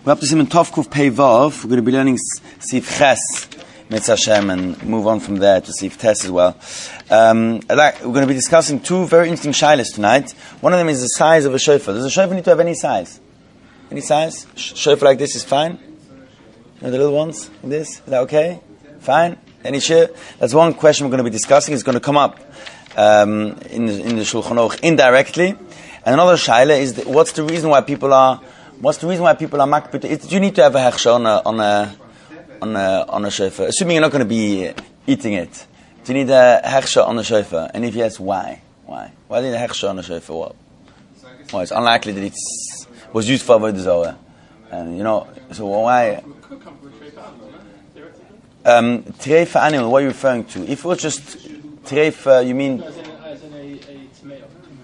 We're up to Simon Tovkuf Pei Vav. We're going to be learning Sif Ches, Mitzvah Hashem, and move on from there to Sif Tes as well. We're going to be discussing two very interesting shilas tonight. One of them is the size of a shofar. Does a shofar need to have any size? Any size? Shofar like this is fine? You know the little ones? Like this? Is that okay? Fine? Any share? That's one question we're going to be discussing. It's going to come up in the Shulchan Aruch indirectly. And another shaila is what's the reason why people are makbid? Do you need to have a hechsher on a shofar? Assuming you're not going to be eating it. Do you need a hechsher on the shofar? And if yes, why? Why do you need a hechsher on the shofar? Well, it's unlikely that it was used for avodah zarah. And so why? Treifa animal, what are you referring to? If it was just treifa, you mean? As in a tomato.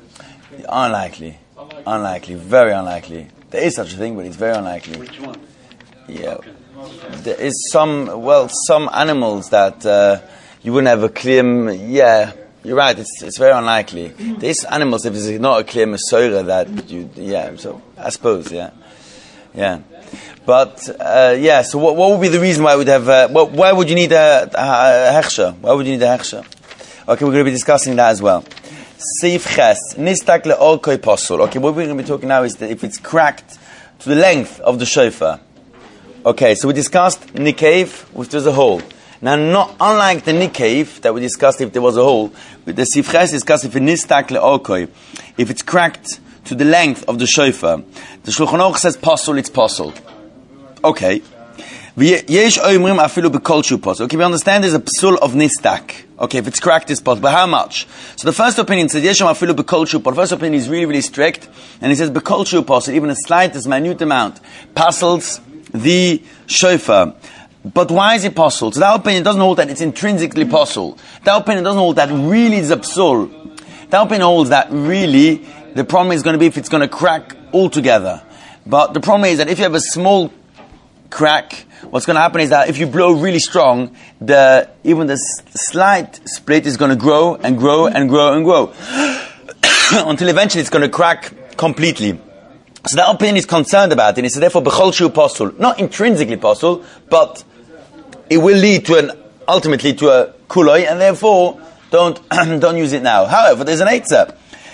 Unlikely, very unlikely. There is such a thing, but it's very unlikely. Which one? Yeah. There is some animals that you wouldn't have a clear. Yeah, you're right. It's very unlikely. There is animals if it's not a clear mesorah that you. Yeah, so I suppose. Yeah. But so what would be the reason why we'd have? Why would you need a hechsher? Why would you need a hechsher? Okay, we're going to be discussing that as well. Seif Ches nistak le'orkoi posol. Okay, what we're going to be talking now is that if it's cracked to the length of the shofar. Okay, so we discussed nikev, which there's a hole. Now, not unlike the nikev that we discussed if there was a hole, with the Seif Ches discussed if it nistak le'orkoi, if it's cracked to the length of the shofar. The Shulchan Aruch says posol, it's posol. Okay. Yesh oimrim afilu bekolshu posol. Okay, we understand there's a psul of nistak. Okay, if it's cracked, it's possible. But how much? So the first opinion says, Yesham afilu bekolshu posol. The first opinion is really, really strict. And he says, bekolshu posol, even a slightest, minute amount, puzzles the shofar. But why is it posol? So that opinion doesn't hold that it's intrinsically posol. That opinion doesn't hold that really is a psul. That opinion holds that really the problem is going to be if it's going to crack altogether. But the problem is that if you have a small crack, what's going to happen is that if you blow really strong, even the slight split is going to grow and grow and grow and grow until eventually it's going to crack completely. So that opinion is concerned about it. And it's therefore b'chol shu possul, not intrinsically possul, but it will lead to ultimately to a kuloi, and therefore don't use it now. However, there's an eitzah.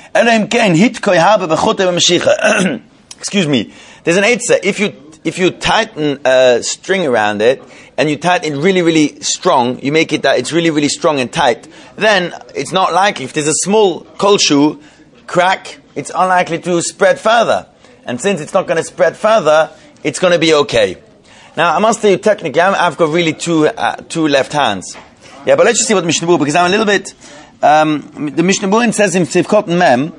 Excuse me. There's an eitzah. If you tighten a string around it, and you tighten it really, really strong, you make it that it's really, really strong and tight, then it's not likely, if there's a small kolshu crack, it's unlikely to spread further. And since it's not going to spread further, it's going to be okay. Now, I must tell you, technically, I've got really two left hands. Yeah, but let's just see what Mishnah Berurah, because I'm a little bit, the Mishnah Berurah says in Tzivkot Mem,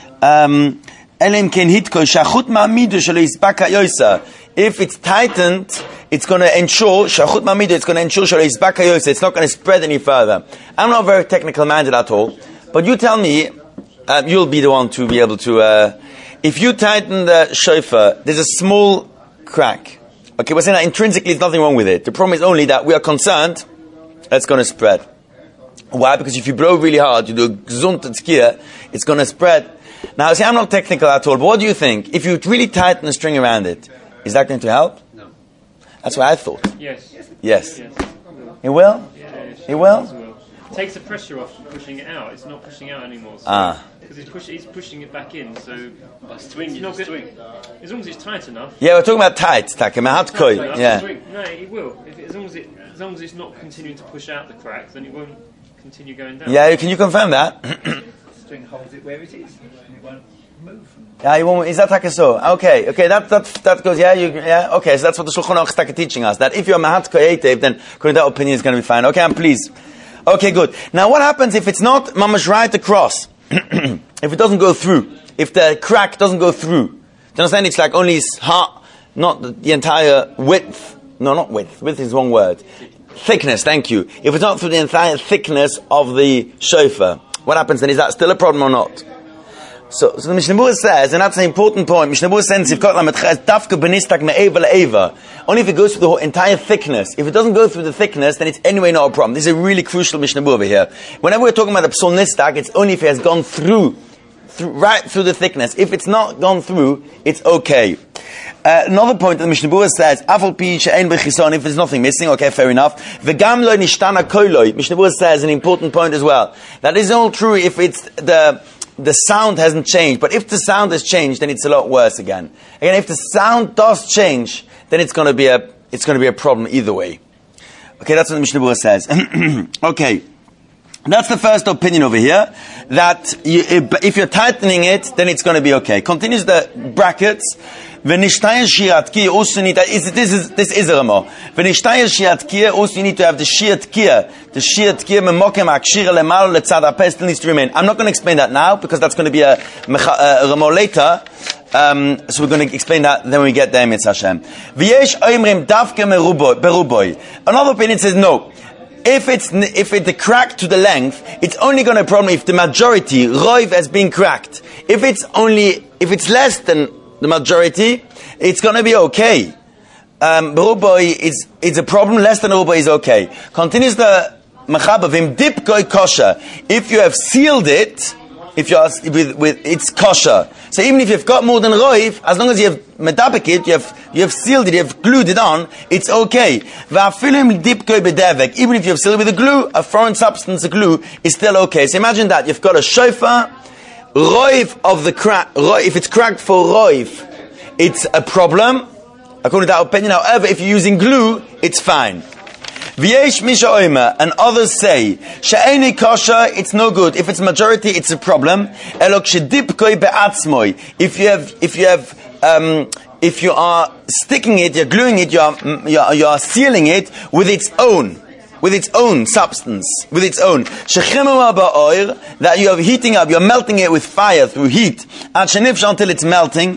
if it's tightened, it's going to ensure it's not going to spread any further. I'm not very technical minded at all, but you tell me, you'll be the one to be able to, if you tighten the shofar, there's a small crack. Okay, we're saying that intrinsically there's nothing wrong with it. The problem is only that we are concerned that it's going to spread. Why? Because if you blow really hard, you do a gzunt and tzkiya, it's going to spread. Now, see, I'm not technical at all, but what do you think? If you really tighten the string around it, is that going to help? No. That's what I thought. Yes. It will? Yeah, it will? It takes the pressure off from pushing it out. It's not pushing out anymore. Because he's pushing it back in, so swing. As long as it's tight enough. Yeah, we're talking about tight. Yeah. No, it will. As long as it's not continuing to push out the crack, then it won't continue going down. Yeah, can you confirm that? String holds it where it is, and it won't move. Yeah, you won't. Is that like so? Okay, that goes. Yeah, okay. So that's what the Shulchan Aruch is teaching us. That if you're mahat koyetev, then according to that opinion is going to be fine. Okay, I'm pleased. Okay, good. Now, what happens if it's not mamash right across? If it doesn't go through, if the crack doesn't go through, do you understand? It's like only not the entire width. No, not width. Width is one word. Thickness. Thank you. If it's not through the entire thickness of the shofar, what happens then? Is that still a problem or not? So the Mishnah Berurah says, and that's an important point. Mishnah Berurah says, only if it goes through the whole entire thickness. If it doesn't go through the thickness, then it's anyway not a problem. This is a really crucial Mishnah Berurah over here. Whenever we're talking about the psul nistak, it's only if it has gone through right through the thickness. If it's not gone through, it's okay. Another point that the Mishnah Berurah says, Afal pi she'ein b'chison, if there's nothing missing, okay, fair enough. V'gam lo nishtana koiloi. Mishnah Berurah says an important point as well. That is all true if it's the sound hasn't changed, but if the sound has changed, then it's a lot worse again. Again, if the sound does change, then it's going to be a problem either way. Okay, that's what the Mishnah Berurah says. Okay. That's the first opinion over here, that if you're tightening it, then it's going to be okay. Continues the brackets. This is a Ramo. Also you need to have the shiat kia. The shiat kia memokem akshira lemalo letzad apeh still needs to remain. I'm not going to explain that now, because that's going to be a Ramo later. So we're going to explain that then when we get there, Mitzvah Hashem. V'yesh oimrim davke beruboy. Another opinion says no. If it's cracked to the length, it's only going to be a problem if the majority, roiv, has been cracked. If it's less than the majority, it's going to be okay. Beruboy is a problem, less than beruboy is okay. Continues the Mechaber, vim dipkoi kosher. If you have sealed it, if you are with it's kosher. So even if you've got more than roiv, as long as you have medabek it, you have sealed it, you have glued it on, it's okay. Even if you have sealed it with a glue, a foreign substance, a glue, is still okay. So imagine that you've got a shofar, roiv of the crack. If it's cracked for roiv, it's a problem, according to that opinion. However, if you're using glue, it's fine. V'yesh misha oimer, and others say she'eni kosher, it's no good. If it's majority, it's a problem. Elok shedipkoi be'atzmoi. If you are sticking it, you're gluing it, you are sealing it with its own substance, with its own. Shechimu ba'oir, that you are heating up, you're melting it with fire through heat, until it's melting.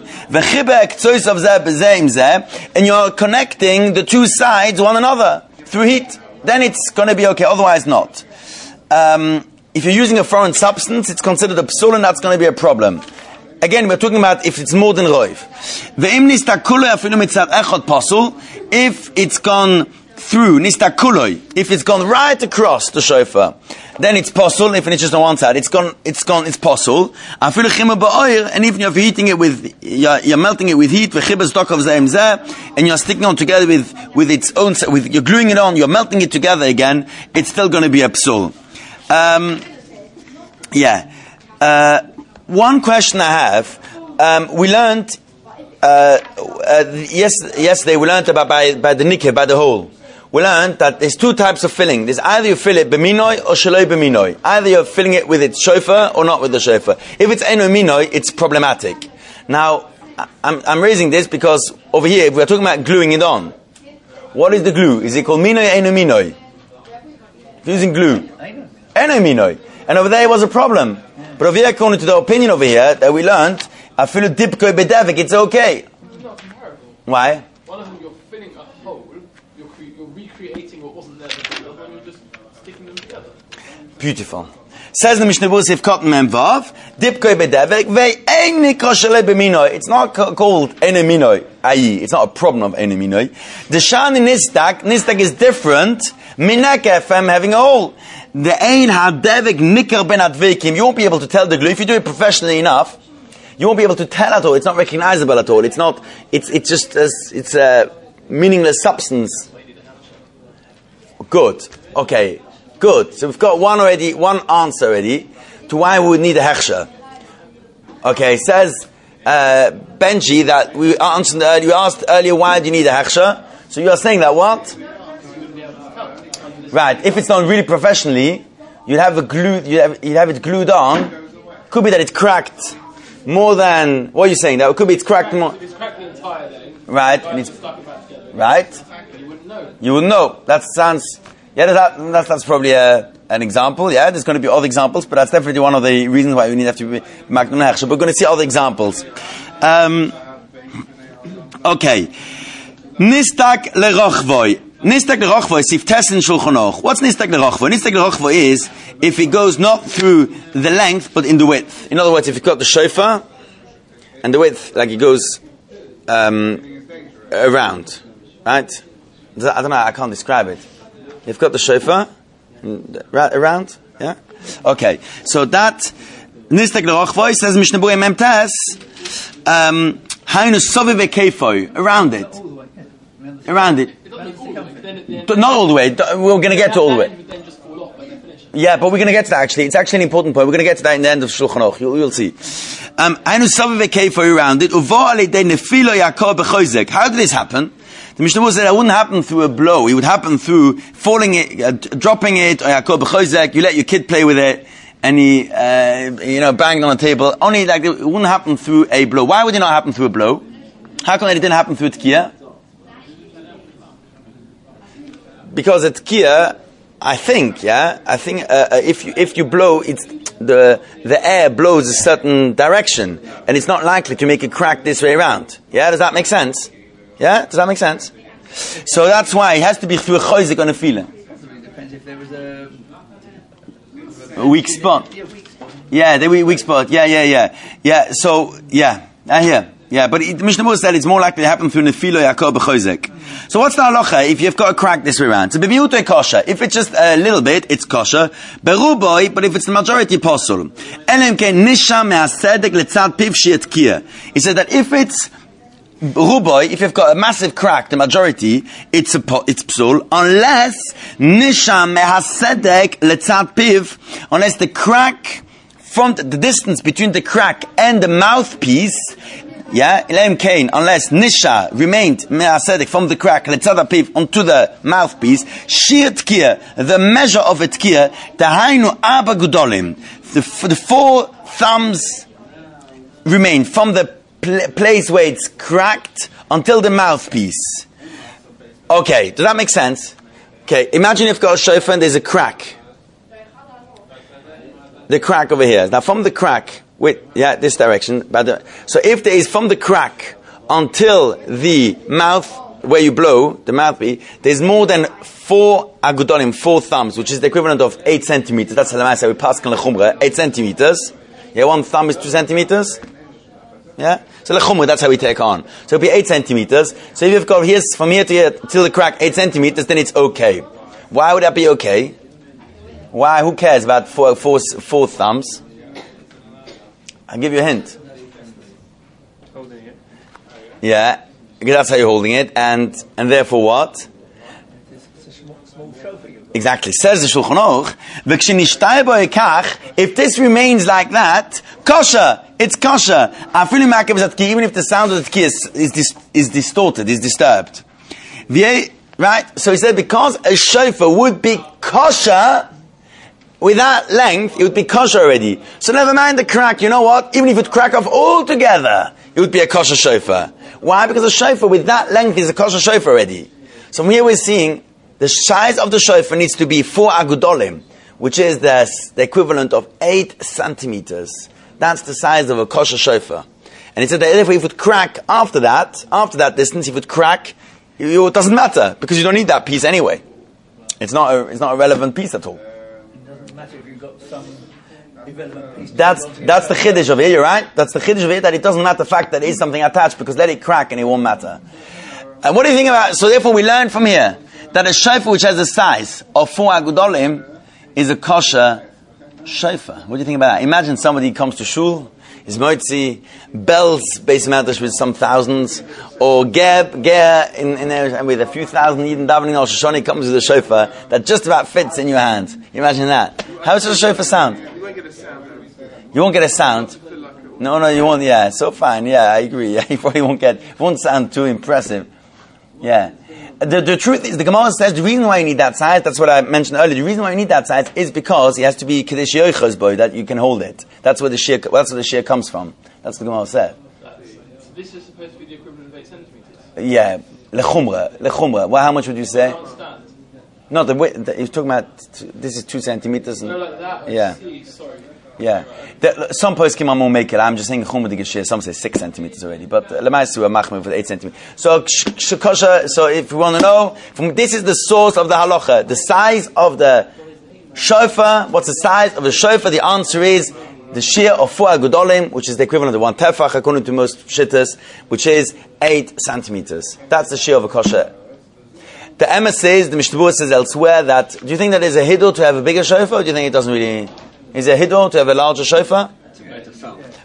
And you are connecting the two sides one another through heat, then it's going to be okay, otherwise not. If you're using a foreign substance, it's considered a psul, and that's going to be a problem. Again, we're talking about if it's more than roiv. If it's gone through, if it's gone right across the shofar, then it's posul. If it's just on one side, it's posul. And even if you're heating it you're melting it with heat, and you're sticking on together with its own, you're gluing it on, you're melting it together again, it's still going to be a psul. One question I have, we learned yesterday. We learned about by the nikeh, by the hole. We learned that there's two types of filling. There's either you fill it b'minoi or shaloi b'minoi. Either you're filling it with its shofar or not with the shofar. If it's eno minoi, it's problematic. Now, I'm raising this because over here, if we're talking about gluing it on, what is the glue? Is it called minoi or eno minoi? Using glue. Eno minoi. And over there it was a problem. But over here, according to the opinion over here that we learned, I feel a dipkoi bedavik, it's okay. Why? One of them, you're filling a hole, you're recreating what wasn't there before, and you're just sticking them together. Beautiful. Says the Mishnah Berurah, if cotton memvav, dipkoi bedavik, ve'eini koshele b'minoi. It's not called eneminoi, i.e., it's not a problem of eneminoi. The shani nistak is different, minaka from having a hole. The ein hadevik nikar ben advekim. You won't be able to tell the glue if you do it professionally enough. You won't be able to tell at all. It's not recognizable at all. It's not. It's just it's a meaningless substance. Good. Okay. Good. So we've got one answer already to why we would need a hechsher. Okay. Says Benji that we answered earlier. You asked earlier why do you need a hechsher? So you are saying that what? Right. If it's done really professionally, you'd have it glued on. Could be that it's cracked more than what are you saying? That it could be it's cracked more. If it's cracked the entire thing, right? And it's stuck it back together. Right. You wouldn't know. You wouldn't know. That sounds. Yeah, that's probably an example. Yeah, there's going to be other examples, but that's definitely one of the reasons why we need to have to be magnum hechsher. We're going to see other examples. Okay. Nistak lerochvoi. Nistak lerochvoi sif tesin shulchan aruch. What's nistak lerochvoi? Nistak lerochvoi is if it goes not through the length but in the width. In other words, if you've got the shofar and the width, like it goes around, right? I don't know. I can't describe it. You've got the shofar around, yeah. Okay, so that Nistek l'rochvoi says Mishnah Berurah Memtes. Hainu sovive keifoi around it. Around it. Not all the way. We're going to get to all the way. Yeah, but we're going to get to that actually. It's actually an important point. We're going to get to that in the end of Shulchan Aruch. You'll see. Hainu sovive keifoi around it. Uvo alidei nefilo Yaakov b'choizek. How did this happen? The Mishnah Berurah said it wouldn't happen through a blow. It would happen through falling it, dropping it, or Yaakov b'choizek. You let your kid play with it, and he, banged on the table. Only like it wouldn't happen through a blow. Why would it not happen through a blow? How come it didn't happen through a tkiya? Because a tkiya, I think if you blow, it's the air blows a certain direction, and it's not likely to make a crack this way around. Yeah, does that make sense? Yeah, does that make sense? So that's why it has to be through a choizik on a feeling. Possibly depends if there was a weak spot. Yeah, the weak spot. Yeah. So I hear. Yeah, but Mishnah Berurah said it's more likely to happen through nefilo Yaakov b'choizek. So what's the halacha if you've got a crack this way around? So b'miutoi kosher. If it's just a little bit, it's kosher. Beruboi, but if it's the majority, posul. Elem ke nisha me'asedek letzad piv she'etkiya. He said that if it's Ruboy, if you've got a massive crack, the majority, it's psul, unless nisha mehasedek letzad piv, unless the crack from the distance between the crack and the mouthpiece, unless nisha remained mehasedek from the crack letzad piv onto the mouthpiece, shir tkiya, the measure of a tkiya, tahainu arba gudolim, the 4 thumbs remain from the place where it's cracked until the mouthpiece. Okay, does that make sense? Okay, imagine you've got a shofar and there's a crack. The crack over here. Now from the crack, this direction. So if there is from the crack until the mouth, where you blow, the mouthpiece, there's more than 4 agudolim, 4 thumbs, which is the equivalent of 8 centimeters. That's how we pass l'chumra, 8 centimeters. Yeah, 1 thumb is 2 centimeters. Yeah? So l'chumra, that's how we take on. So it'll be 8 centimeters. So if you've got from here to here till the crack 8 centimeters, then it's okay. Why would that be okay? Why? Who cares about 4 thumbs? I'll give you a hint. Holding it. Yeah, because that's how you're holding it, and therefore what? It's a small shofar. Exactly. Says the Shulchan Aruch, if this remains like that, kosher, it's kosher. Even if the sound of the tkiya is distorted, is disturbed. Right? So he said because a shofar would be kosher, with that length, it would be kosher already. So never mind the crack, you know what? Even if it would crack off altogether, it would be a kosher shofar. Why? Because a shofar with that length is a kosher shofar already. So from here we're seeing the size of the shofar needs to be 4 agudolim, which is the equivalent of 8 centimeters. That's the size of a kosher shofar. And he said that if it would crack after that distance, if it would crack, it doesn't matter, because you don't need that piece anyway. It's not a relevant piece at all. It doesn't matter if you've got some irrelevant piece. That's the chiddush of it, you're right? That's the chiddush of it, that it doesn't matter the fact that there is something attached, because let it crack and it won't matter. And what do you think about, so therefore we learn from here, that a shofar which has the size of 4 agudolim is a kosher shofar. What do you think about that? Imagine somebody comes to shul, is moitzi, bells, base matters with some thousands, or ger in there with a few thousand, even davening al Shoshani comes with a shofar that just about fits in your hand. Imagine that. How does a shofar sound? You won't get a sound. You won't get a sound. No, you won't. Yeah, so fine. Yeah, I agree. Yeah, you probably won't sound too impressive. Yeah. The truth is, the Gemara says the reason why you need that size, that's what I mentioned earlier, the reason why you need that size is because it has to be Kedesh Yochos boy, that you can hold it. That's where the shear comes from. That's what the Gemara said. So this is supposed to be the equivalent of 8 centimeters? Yeah. Lechumra. Well, how much would you say? I can't stand. No, the way, you're talking about, this is 2 centimeters. And, No, like that. Yeah. Sorry. Yeah. Some poskim are more make it. I'm just saying chumra the geshir. Some say 6 centimeters already, but lemaisu are machmir with 8 centimeters. So shekosha. So if you want to know, this is the source of the halacha. The size of the shofar. What's the size of the shofar? The answer is the shear of 4 agudolim, which is the equivalent of 1 tefach according to most shittas, which is 8 centimeters. That's the shear of a kosher. The Emma says, the Mishnah Berurah says elsewhere that, do you think that there's a hiddur to have a bigger shofar, or do you think it doesn't really? Is there a hiddur to have a larger shofar? To make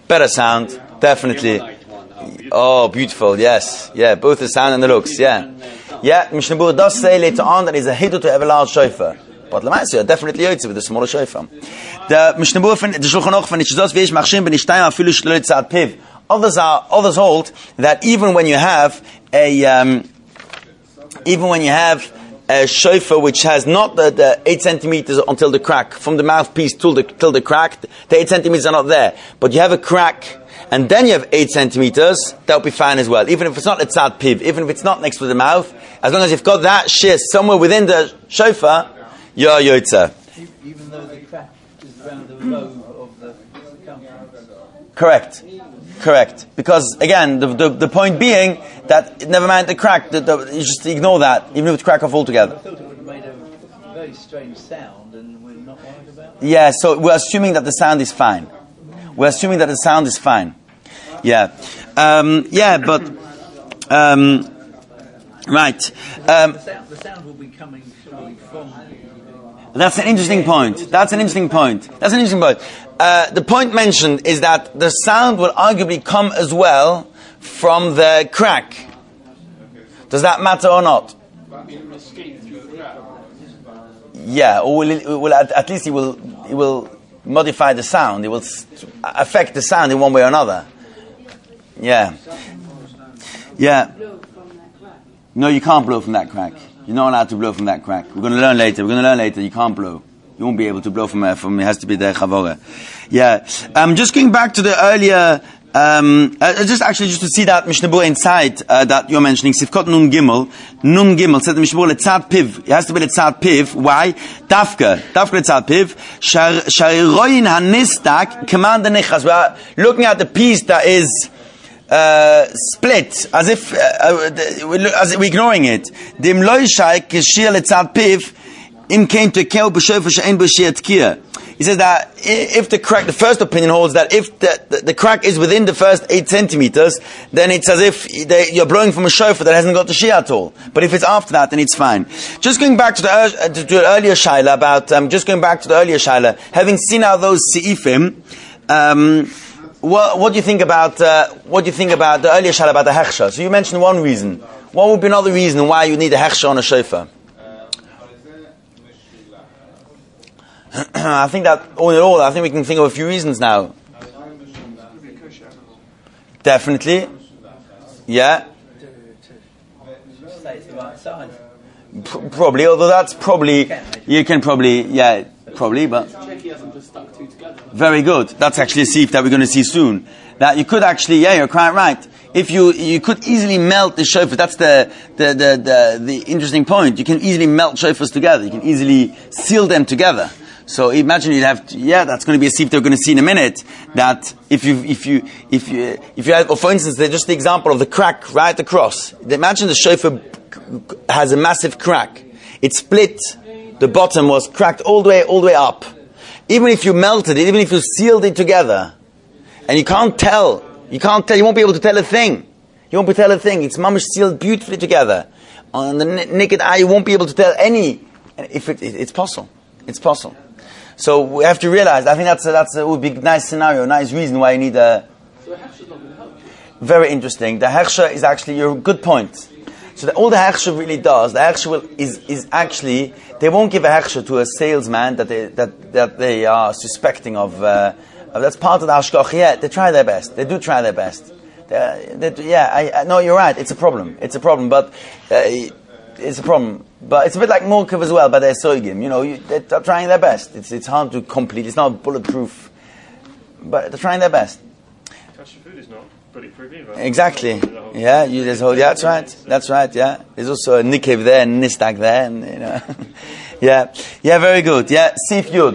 Better sound, definitely. Oh, beautiful, yes. Yeah, both the sound and the looks, yeah. Yeah, Mishnah Berurah does say later on that he's a hidu to have a large shofar. But Lamaisa, definitely yotze with the smaller shofar. The Mishnah Berurah, the Shulchan Aruch, when it's just v'yesh machshim b'nishtayim afilu shelo tzad piv. Others hold that even when you have a shofar which has not the 8 centimeters until the crack, from the mouthpiece till the crack, the 8 centimeters are not there, but you have a crack, and then you have 8 centimeters, that'll be fine as well. Even if it's not a tzad piv, even if it's not next to the mouth, as long as you've got that shir somewhere within the shofar, you're yotze. Even though the crack is around the lobe of the circumference. Correct. Because again, the point being that never mind the crack, you just ignore that, even if it's crack off altogether. I thought it would have made a very strange sound, and we're not worried about it. Yeah, so we're assuming that the sound is fine. Yeah. Right. The sound will be coming surely from. That's an interesting point. The point mentioned is that the sound will arguably come as well from the crack. Does that matter or not? Yeah, or at least it will modify the sound. It will affect the sound in one way or another. Yeah. No, you can't blow from that crack. You're not allowed to blow from that crack. We're going to learn later. You can't blow. You won't be able to blow from it has to be there chavora. Yeah. Just going back to the earlier, just to see that Mishnah Berurah inside, that you're mentioning, Sifkot Nun Gimel, said the Mishnah Berurah, Letzad Piv. It has to be Letzad Piv. Why? Dafka Letzad Piv. Shariroyin hanistak, command the nechas. We are looking at the piece that is, split, as if we're ignoring it. Dim loishai kishir letzad piv im came to kel b'shofar she'en b'shir tkir. He says that if the crack, the first opinion holds that if the crack is within the first 8 centimeters, then it's as if you're blowing from a shofar that hasn't got the shir at all. But if it's after that, then it's fine. Just going back to the earlier shaila about having seen out those seifim. What do you think about the earlier shal about the hechsher? So you mentioned one reason. What would be another reason why you need a hechsher on a shofar? I think that all in all, I think we can think of a few reasons now. Definitely, yeah. Say it's the right size. Probably, although that's probably probably, but very good. That's actually a seif that we're going to see soon. That you could actually, you're quite right. If you could easily melt the shofar. That's the interesting point. You can easily melt shofars together. You can easily seal them together. So imagine you'd have that's going to be a seif that we're going to see in a minute. That if you have, or for instance, just the example of the crack right across. Imagine the shofar has a massive crack. It split. The bottom was cracked all the way up. Even if you melted it, even if you sealed it together, and you won't be able to tell a thing. You won't be able to tell a thing. It's mamish sealed beautifully together. On the naked eye, you won't be able to tell any. It's possible. It's possible. So we have to realize. I think that would be a nice scenario, a nice reason why you need a. So a hechsher is not going to help you. Very interesting. The hechsher is actually your good point. So all the hechsher really does, the hechsher is actually, they won't give a hechsher to a salesman that they are suspecting of. That's part of the hashgach. Yeah, they try their best. They do try their best. No, you're right. It's a problem. But it's a problem. But it's a bit like Morkav as well, but they're soigim. They're trying their best. It's hard to complete. It's not bulletproof. But they're trying their best. Kosher food is not bulletproof either. Exactly. Yeah, that's right. That's right, yeah. There's also a nikev there and nistak there, and Yeah, very good. Yeah, Seif Yud.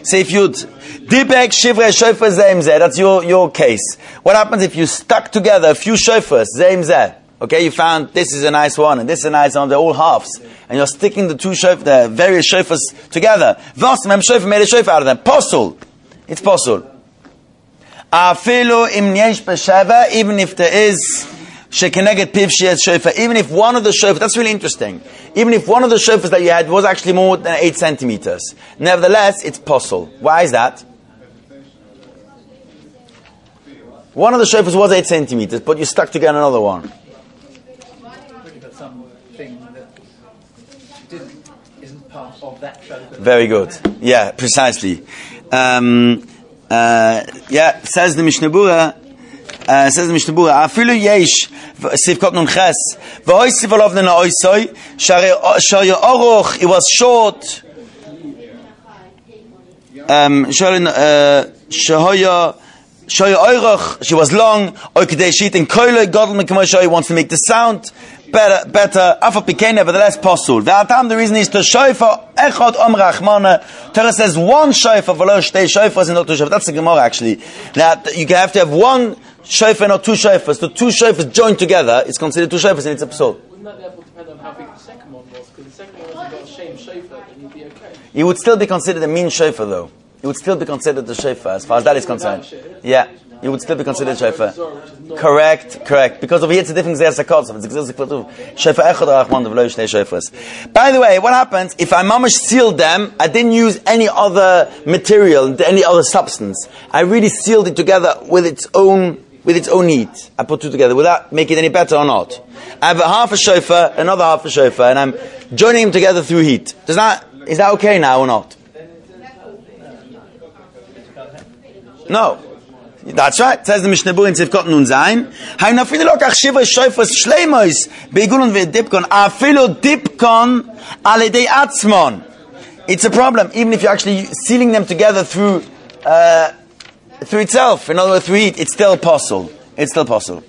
Dibek Shivrei Shofar Zeim Zeh. That's your case. What happens if you stuck together a few shofars, Zeim Zeh? Okay, you found this is a nice one and this is a nice one, they're all halves. And you're sticking the various shofars together. Vosmem Shofar made a shofar out of them. Possul. It's possul. Afilu im yesh b'sheva, even if there is shekeneged piv she'ez shofar, even if one of the shofars, that's really interesting, even if one of the shofars that you had was actually more than 8 centimeters, nevertheless, it's possul. Why is that? One of the shofars was 8 centimeters, but you stuck together another one. Really got something that isn't part of that shofar. Very good. Yeah, precisely. Says the Mishnah Bura. Afilu yesh sivkot nun ches v'oisiv olav nena oisoi shari oroch, it was short. She was long. He wants to make the sound better. Nevertheless, possible. The reason is to shofar echad rachmana. Torah says one shofar v'lo shtei shofars and not two shofars. That's the Gemara actually. That you have to have one shofar, not two shofars. The two shofars joined together, it's considered two shofars and it's a psul. Wouldn't that therefore depend on how big the second one was? Because the second one hasn't got a shame shofar, then you'd be okay. It would still be considered a mean shofar though. It would still be considered the shofar as far as that is concerned. Yeah, it would still be considered shofar. Correct. Because over here it's a different zeh sakotz. It's shofar echad rachman v'lo shnei shofars. By the way, what happens if I mamash sealed them? I didn't use any other material, any other substance. I really sealed it together with its own heat. I put two together. Would that make it any better or not? I have a half a shofar, another half a shofar, and I'm joining them together through heat. Is that okay now or not? No. That's right. Says the Mishnah Bura in Tzivkot Nun Zayin. Hainu afilu lokach shiva shofars shleimos beigulun ve'dipkon afilu dipkon al yedei atzmon. It's a problem, even if you're actually sealing them together through itself. In other words, through heat, it's still possible. Continues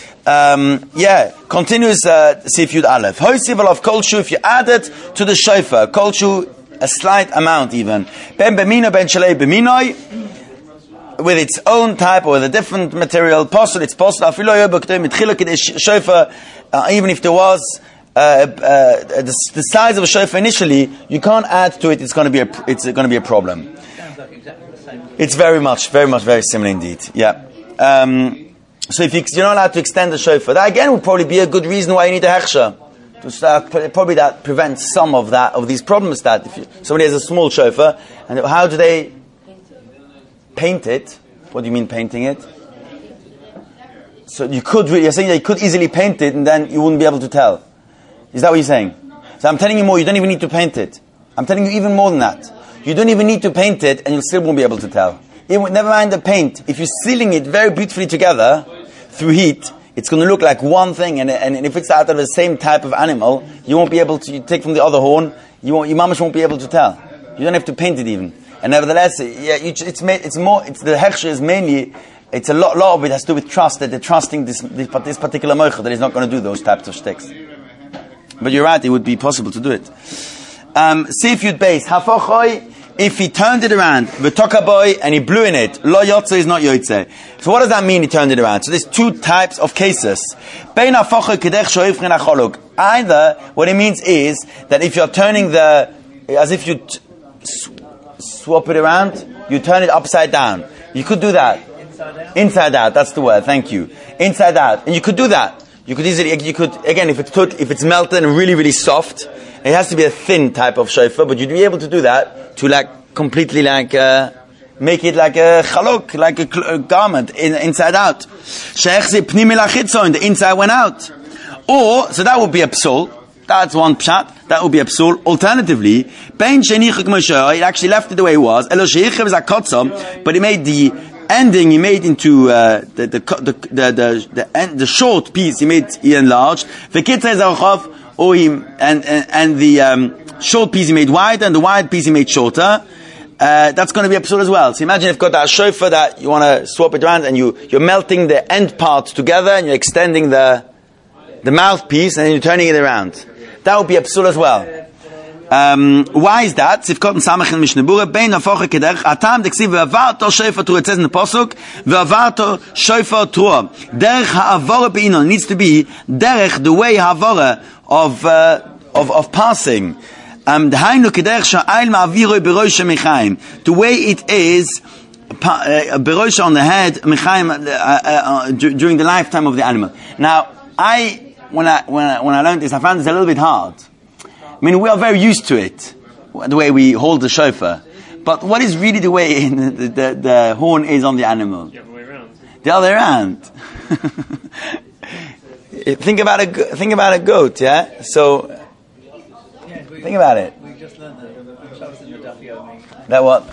Sif Yud Aleph. Hoisival of kol shu, if you add it to the shofar, kol shu, a slight amount even. Ben bemino ben shalei beminoi, with its own type or with a different material, it's possible. Even if there was the size of a shofar initially, you can't add to it. It's going to be a problem. Sounds like exactly the same. It's very similar indeed. Yeah. So if you're not allowed to extend the shofar, that again would probably be a good reason why you need a hechsher. Probably that prevents some of these problems. That if somebody has a small shofar, and how do they paint it? What do you mean painting it? So you're saying that you could easily paint it and then you wouldn't be able to tell. Is that what you're saying? So I'm telling you more, you don't even need to paint it. I'm telling you even more than that. You don't even need to paint it and you still won't be able to tell. Never mind the paint. If you're sealing it very beautifully together through heat, it's going to look like one thing, and if it's out of the same type of animal, you won't be able to, you take from the other horn, your mamash won't be able to tell. You don't have to paint it even. And nevertheless, the hechsher is mainly, it's a lot of it has to do with trust, that they're trusting this particular moicha, that he's not going to do those types of shticks. But you're right, it would be possible to do it. See if you'd base, hafochoi, if he turned it around, v'tokaboy, and he blew in it, lo yotze is not yotze. So what does that mean, he turned it around? So there's two types of cases. Bein hafochoi kedech shoifrin acholuk. Either, what it means is, that if you're turning as if you swap it around, you turn it upside down. You could do that. Inside out, that's the word, thank you. Inside out. And you could do that. You could again, if it's melted and really, really soft, it has to be a thin type of shofar, but you'd be able to do that to completely make it like a chaluk, like a garment inside out. The inside went out. Or, so that would be a psul. That's one pshat. That would be a psul. Alternatively, it actually left it the way it was. But he made the ending, he made into the short piece, he enlarged. And the short piece he made wider, and the wide piece he made shorter. That's going to be a psul as well. So imagine if you've got that shofar that you want to swap it around, and you're melting the end parts together, and you're extending the mouthpiece, and then you're turning it around. That would be a psul as well. Why is that? Sifkot and Samach in Mishnah Bura, Bein Hafocha Kederech, Atam Deksiv Ve'avarto Shofar Truah. It says in the pasuk, Ve'avarto Shofar Truah. Derech Ha'avora Be'ino needs to be derech, the way Ha'avora of passing. Dehainu Kederech Sha'ayil Ma'aviroi Beroisha Mechaim. The way it is Beroisha on the head Mechaim during the lifetime of the animal. Now, when I learned this, I found this a little bit hard. I mean, we are very used to it, the way we hold the shofar. But what is really the way the horn is on the animal? The other way around. The other way around. Think about a goat, yeah? So, think about it. We just learned that in the Daf Yomi. That what?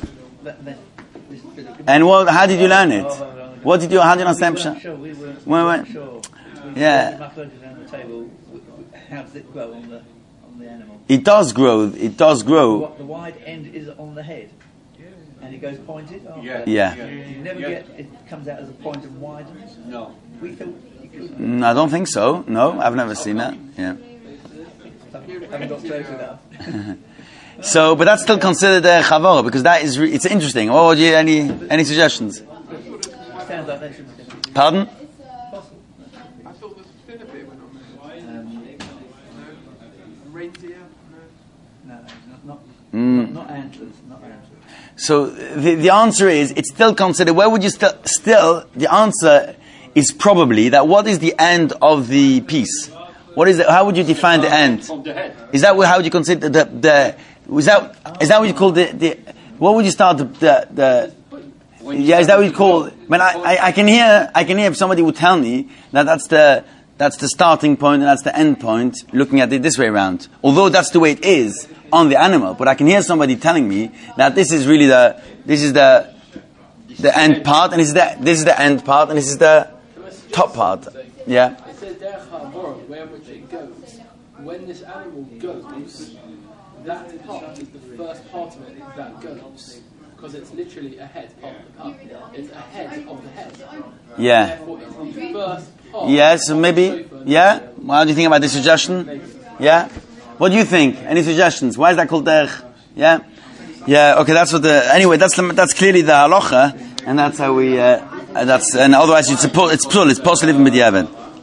And what? How did you learn it? How did you understand Pshat? Sure, we weren't sure. Yeah. Around the table, how does it grow on the animal? It does grow. It does grow. The wide end is on the head, and it goes pointed. Yeah. You never get it comes out as a point and widens. No. We thought you could. I don't think so. No, I've never seen that. Yeah. Haven't got close enough. So, but that's still considered a chavora because that is it's interesting. What would you any suggestions? Sounds like that should be. Pardon? I thought the fin a bit went on there. Reindeer? No, not antlers. Not antlers. So the answer is it's still considered. Where would you still? The answer is probably that. What is the end of the piece? What is it? How would you define the end? From the head. Is that how would you consider the? Is that what you call the? What would you start the? Yeah, is that what you call? When I can hear if somebody would tell me that that's the starting point and that's the end point. Looking at it this way around, although that's the way it is on the animal, but I can hear somebody telling me that this is really the end part, and this is the end part, and this is the top part. Yeah. It says derech ha'avora, where which it goes. When this animal goes, that part is the first part of it that goes. Because it's literally a head part of the part. It's a head of the head. Yeah. Therefore, it's the first part. Yeah, so maybe, yeah? What do you think about this suggestion? Yeah? What do you think? Any suggestions? Why is that called derech? Yeah? Yeah, okay, that's anyway, that's clearly the halacha, and that's how we, and otherwise it's possible even with the Yevon.